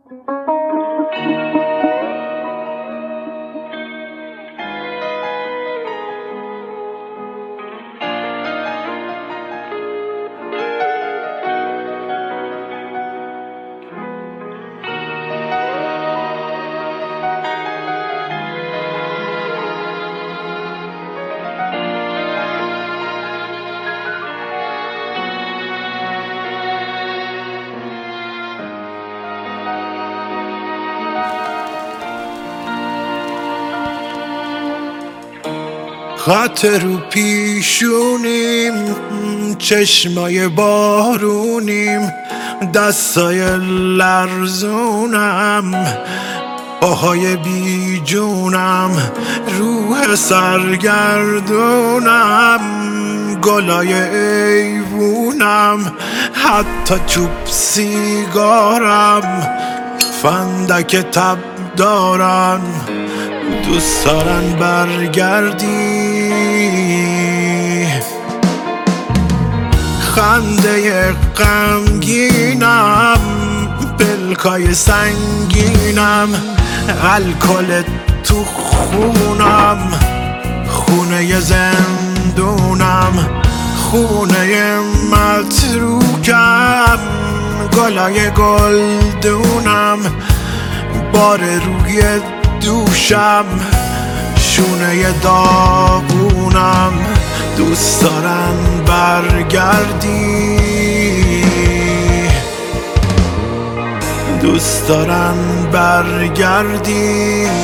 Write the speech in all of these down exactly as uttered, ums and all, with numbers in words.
خط رو پیشونیم، چشمای بارونیم، دستای لرزونم، پاهای بی جونم، روح سرگردونم، گلای ایوونم، حتی چوب سیگارم، فندک تب دارن، دوست دارن برگردی. خنده غمگینم، پلکای سنگینم، الکل تو خونم، خونه زندونم، خونه متروکم، گلای گلدونم، بار روی دوشم، شونه داغونم، دوست دارن برگردی، دوست دارن برگردی.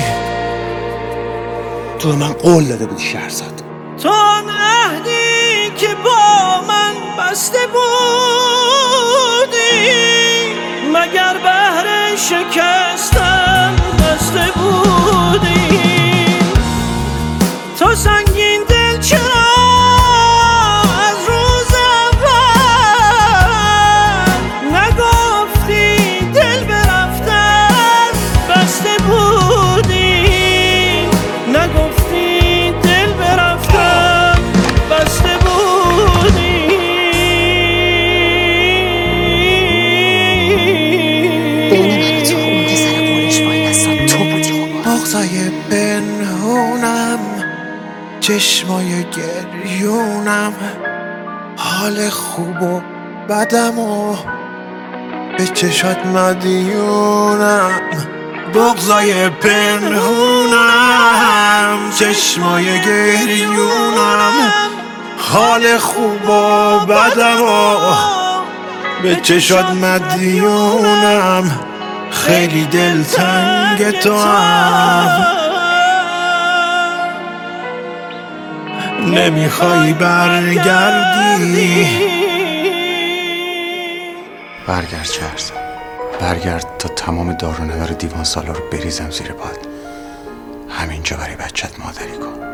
تو من قول داده بودی شهرزاد، تو آن عهدی که با من بسته بودی، مگر بهر شکستن بسته بودی؟ تو سنگین دل چرا از روز اول نگفتی دل برفتن بسته بودی؟ نگفتی دل برفتن بسته بودی؟ بین من و تو اون پسر قولش وای دستان تو بودی. بغضای پنهونم، چشمای گریونم، حال خوب و بدم و به چشات مدیونم. بغضای پنهونم، چشمای گریونم، حال خوب و بدم و به چشات مدیونم. خیلی دلتنگ تو هم، نمیخوای برگردی. برگرد شهرزاد، برگرد تا تمام دار و نور دیوان سالار رو بریزم زیر پات. همینجا برای بچت مادری کن.